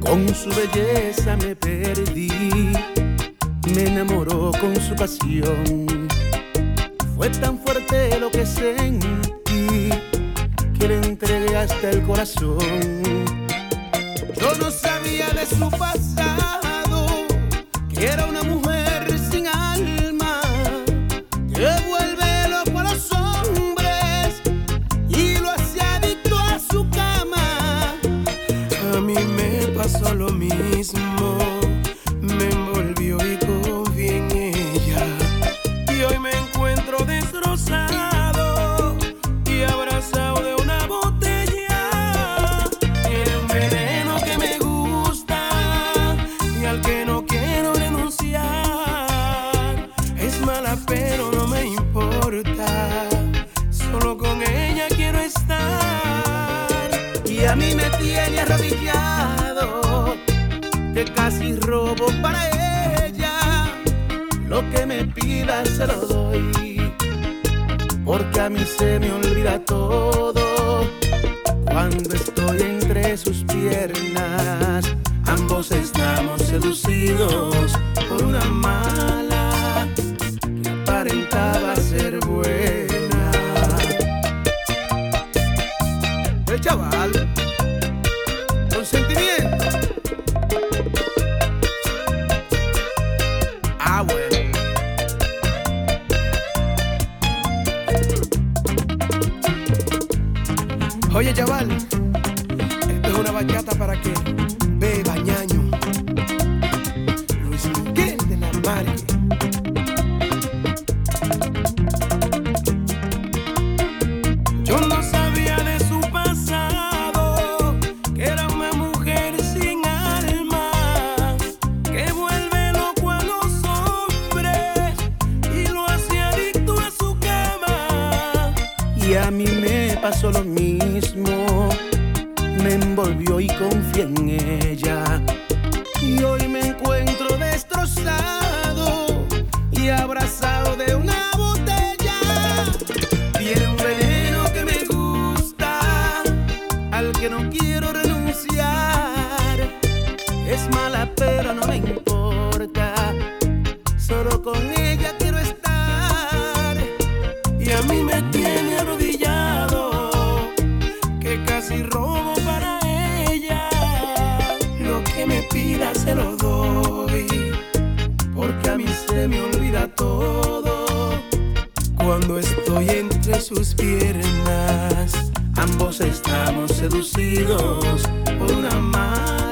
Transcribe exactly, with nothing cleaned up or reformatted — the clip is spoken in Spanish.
Con su belleza me perdí, me enamoró con su pasión. Fue tan fuerte lo que sentí que le entregué hasta el corazón. Yo no sabía de su pasado, que era una mujer sin alma, que vuelve loco a los hombres y lo hace adicto a su cama. A mí me pasó lo mismo, me envolvió y confié en ella, y hoy me encuentro destrozado y abrazado de una botella. Tiene un veneno que me gusta y al que no quiero renunciar. Es mala pero no me importa, solo con ella quiero estar. Y a mí me tiene arrodillado, que casi robo para ella. Lo que me pida se lo doy, porque a mí se me olvida todo cuando estoy entre sus piernas. Ambos estamos seducidos por una mala que aparentaba ser buena. El chaval con sentimiento. Ah, bueno. Oye, chaval, esto es una bachata para que beba ñaño. Luis Miguel de la Marque. Yo no sabía de su pasado, que era una mujer sin alma, que vuelve loco a los hombres y lo hace adicto a su cama. Y a mí me pasó lo mismo, me envolvió y confié en ella. Y hoy me encuentro destrozado y abrazado de una botella. Tiene un veneno que me gusta, al que no quiero renunciar. Es mala pero no me importa, solo con ella quiero estar. Y a mí me tiene arrodillado, que casi robo para ella. Lo que me pida se lo doy, porque a mí se me olvida todo cuando estoy entre sus piernas. Ambos estamos seducidos por una mala